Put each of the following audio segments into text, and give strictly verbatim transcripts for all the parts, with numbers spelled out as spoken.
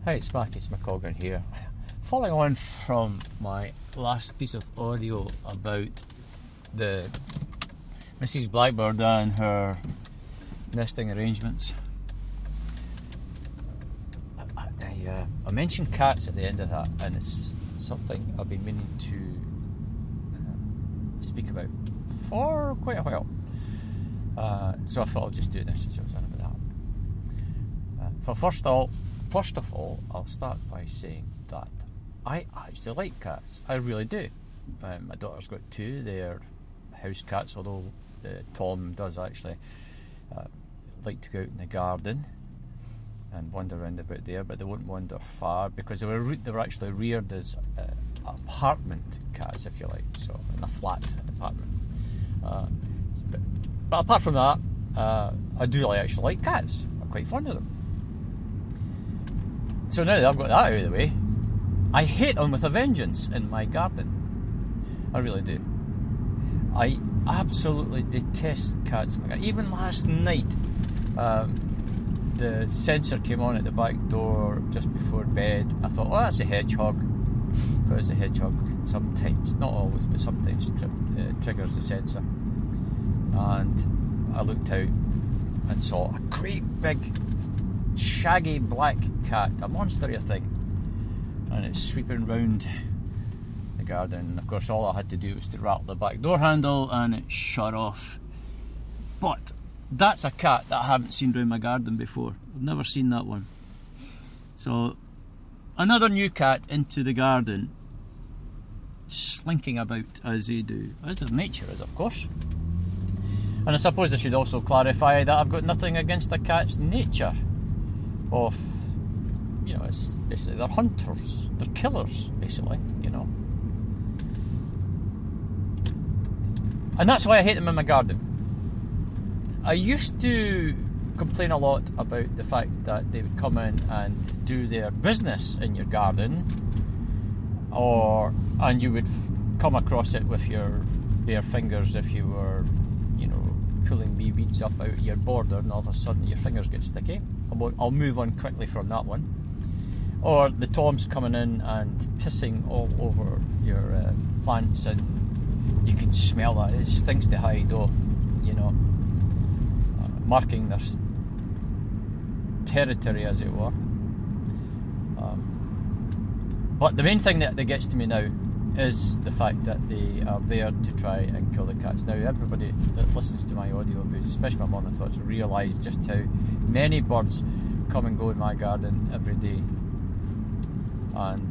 Hi, it's Marcus McColgan here. Following on from my last piece of audio about the Missus Blackbird and her nesting arrangements, I, I, uh, I mentioned cats at the end of that, and it's something I've been meaning to uh, speak about for quite a while. Uh, so I thought I'll just do this as I was on about that. Uh, for first of all, First of all, I'll start by saying that I actually like cats. I really do. Um, my daughter's got two. They're house cats, although uh, Tom does actually uh, like to go out in the garden and wander around about there, but they won't wander far because they were re- they were actually reared as uh, apartment cats, if you like, so in a flat apartment. Uh, but, but apart from that, uh, I do like, actually like cats. I'm quite fond of them. So now that I've got that out of the way, I hate them with a vengeance in my garden. I really do. I absolutely detest cats in my garden. Even last night, um, the sensor came on at the back door just before bed. I thought, oh, that's a hedgehog. Because a hedgehog sometimes, not always, but sometimes tri- uh, triggers the sensor. And I looked out and saw a great big shaggy black cat, a monster thing, and it's sweeping round the garden. And of course, all I had to do was to rattle the back door handle and it shut off. But that's a cat that I haven't seen round my garden before. I've never seen that one. So another new cat into the garden, slinking about as they do, as their nature is, of course. And I suppose I should also clarify that I've got nothing against the cat's nature. Of, you know, it's basically they're hunters, they're killers, basically, you know. And that's why I hate them in my garden. I used to complain a lot about the fact that they would come in and do their business in your garden, or and you would come across it with your bare fingers if you were, you know, pulling wee weeds up out of your border, and all of a sudden your fingers get sticky. I'll move on quickly from that one. Or the Toms coming in and pissing all over your uh, plants, and you can smell that. It stinks to high door, you know, uh, marking their territory, as it were. Um, but the main thing that, that gets to me now is the fact that they are there to try and kill the cats. Now, everybody that listens to my audio, especially my morning thoughts, realise just how many birds come and go in my garden every day. And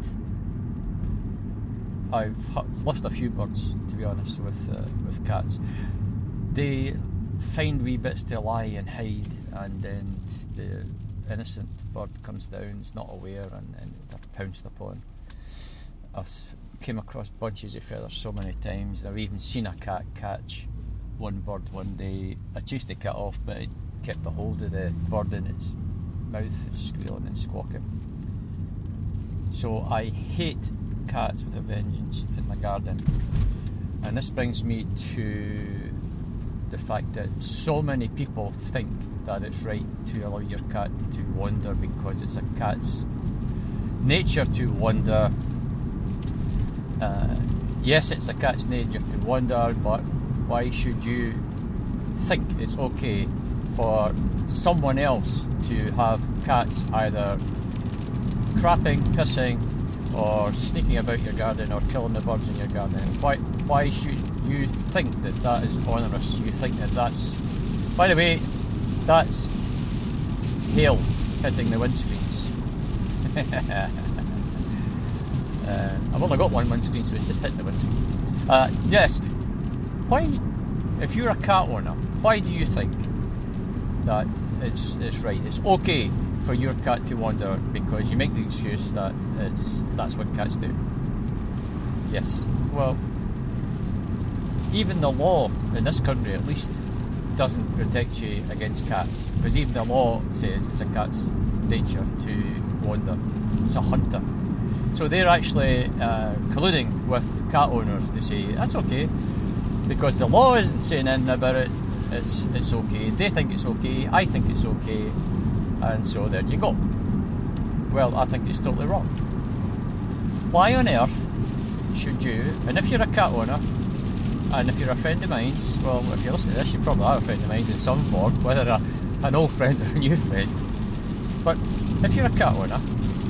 I've lost a few birds, to be honest, with uh, with cats. They find wee bits to lie and hide, and then the innocent bird comes down, is not aware, and, and they're pounced upon. I've came across bunches of feathers so many times. I've even seen a cat catch one bird one day. I chased the cat off, but it kept a hold of the bird in its mouth, squealing and squawking. So I hate cats with a vengeance in my garden. And this brings me to the fact that so many people think that it's right to allow your cat to wander because it's a cat's nature to wander. Uh, yes, it's a cat's nature to wander, but why should you think it's okay for someone else to have cats either crapping, pissing, or sneaking about your garden, or killing the birds in your garden? Why, why should you think that that is onerous? You think that that's... By the way, that's hail hitting the windscreens. Uh, I've only got one windscreen, so it's just hitting the windscreen. Uh, yes, why, if you're a cat owner, why do you think that it's it's right, it's okay for your cat to wander? Because you make the excuse that it's that's what cats do. Yes, well, even the law in this country, at least, doesn't protect you against cats, because even the law says it's a cat's nature to wander. It's a hunter. So they're actually uh, colluding with cat owners to say that's okay, because the law isn't saying anything about it. It's it's okay. They think it's okay. I think it's okay, and so there you go. Well, I think it's totally wrong. Why on earth should you, and if you're a cat owner, and if you're a friend of mine's, well, if you listen to this, you probably are a friend of mine's in some form, whether a, an old friend or a new friend. But if you're a cat owner,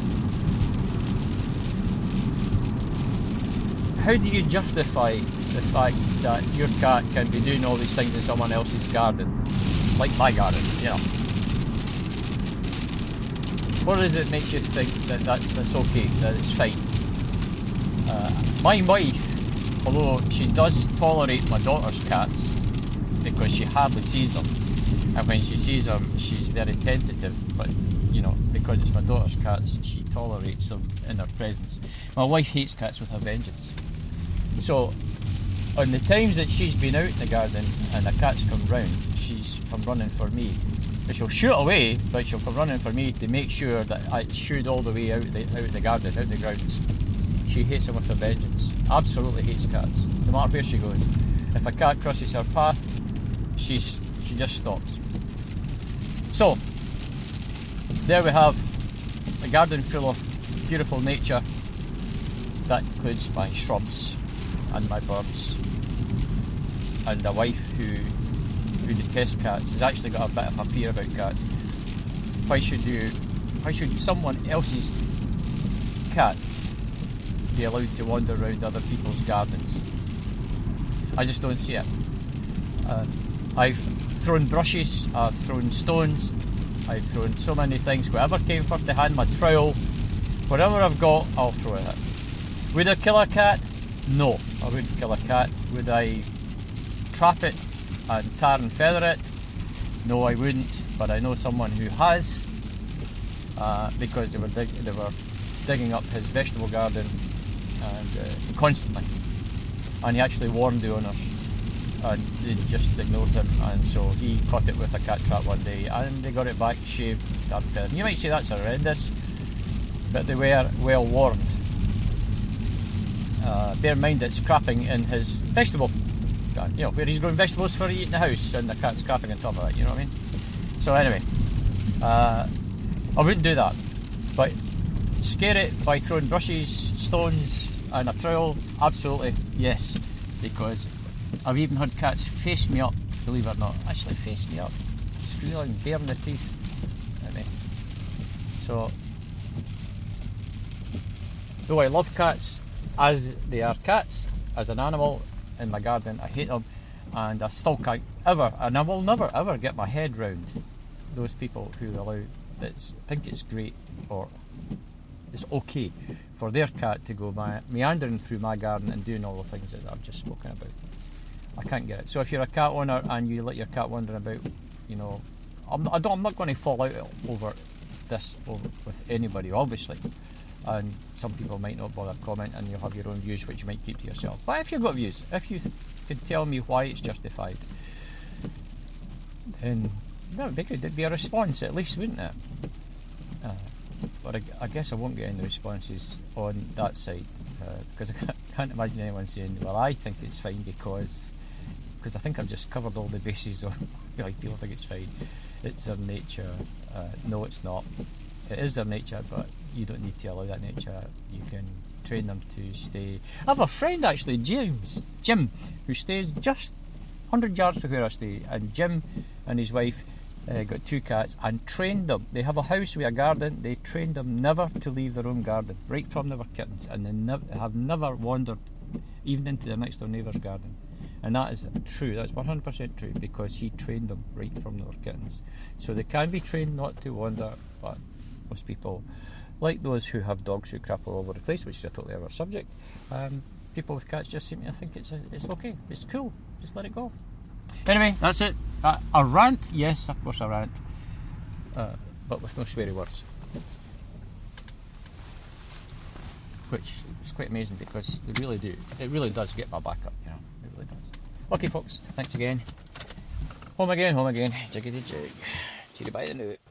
how do you justify the fact that your cat can be doing all these things in someone else's garden, like my garden, you know? What is it makes you think that that's, that's okay, that it's fine? Uh, my wife, although she does tolerate my daughter's cats because she hardly sees them, and when she sees them she's very tentative, but you know, because it's my daughter's cats, she tolerates them in her presence. My wife hates cats with a vengeance. So on the times that she's been out in the garden and the cats come round, she's come running for me. But she'll shoot away, but she'll come running for me to make sure that I shoot all the way out the, out the garden, out the grounds. She hates them with a vengeance. Absolutely hates cats, no matter where she goes. If a cat crosses her path, she's she just stops. So there we have a garden full of beautiful nature. That includes my shrubs and my birds, and a wife who who detests cats, has actually got a bit of a fear about cats. Why should you why should someone else's cat be allowed to wander around other people's gardens? I just don't see it. Uh, I've thrown brushes, I've thrown stones, I've thrown so many things. Whatever came first to hand, my trowel, whatever I've got, I'll throw it. Would I kill a cat? No, I wouldn't kill a cat. Would I trap it and tar and feather it? No, I wouldn't. But I know someone who has, uh, because they were dig- they were digging up his vegetable garden and uh, constantly, and he actually warned the owners, and they just ignored him, and so he caught it with a cat trap one day, and they got it back shaved, tarred and feathered. You might say that's horrendous, but they were well warned. Uh, bear in mind it's crapping in his vegetable garden, you know, where he's growing vegetables for eating the house, and the cat's crapping on top of it, you know what I mean? So anyway, uh, I wouldn't do that, but scare it by throwing brushes, stones and a trowel, absolutely yes, because I've even had cats face me up, believe it or not, actually face me up, squealing, baring their teeth at me. So though I love cats as they are cats, as an animal in my garden, I hate them, and I still can't ever, and I will never ever get my head round those people who allow, that think it's great or it's okay for their cat to go my, meandering through my garden and doing all the things that I've just spoken about. I can't get it. So if you're a cat owner and you let your cat wander about, you know, I'm, I don't, I'm not going to fall out over this over, with anybody, obviously. And some people might not bother comment, and you'll have your own views which you might keep to yourself. But if you've got views, if you th- could tell me why it's justified, then that would be good. It'd be a response at least, wouldn't it? Uh, but I, I guess I won't get any responses on that side, uh, because I can't, can't imagine anyone saying, well, I think it's fine because because I think I've just covered all the bases on why people think it's fine. It's their nature. Uh, no, it's not. It is their nature, but you don't need to allow that nature. You can train them to stay. I have a friend actually, James, Jim, who stays just one hundred yards from where I stay, and Jim and his wife uh, got two cats and trained them. They have a house with a garden. They trained them never to leave their own garden, right from they were kittens, and they nev- have never wandered even into their next door neighbour's garden. And that is true, that's one hundred percent true, because he trained them right from they were kittens. So they can be trained not to wander, but most people, like those who have dogs who crap all over the place, which is a totally other subject, um, people with cats just seem to think it's a, it's okay, it's cool, just let it go. Anyway, that's it. Uh, a rant, yes, of course a rant, uh, but with no sweary words. Which is quite amazing, because they really do, it really does get my back up, you know, it really does. Okay folks, thanks again. Home again, home again, jiggity jig. See you by the new.